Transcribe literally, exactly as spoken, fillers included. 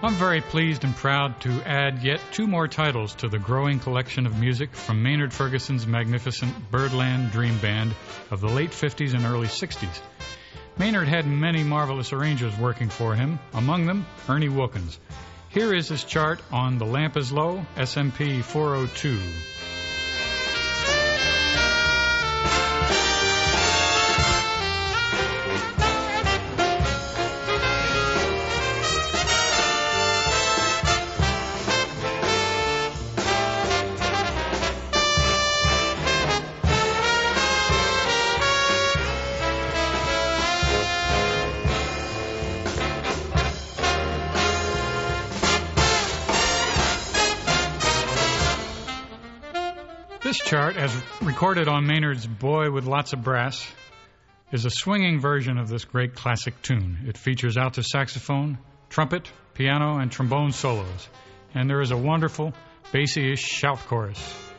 I'm very pleased and proud to add yet two more titles to the growing collection of music from Maynard Ferguson's magnificent Birdland Dream Band of the late fifties and early sixties. Maynard had many marvelous arrangers working for him, among them Ernie Wilkins. Here is his chart on The Lamp is Low, S M P four oh two. This chart, as recorded on Maynard's Boy with Lots of Brass, is a swinging version of this great classic tune. It features alto saxophone, trumpet, piano, and trombone solos, and there is a wonderful bassy-ish shout chorus.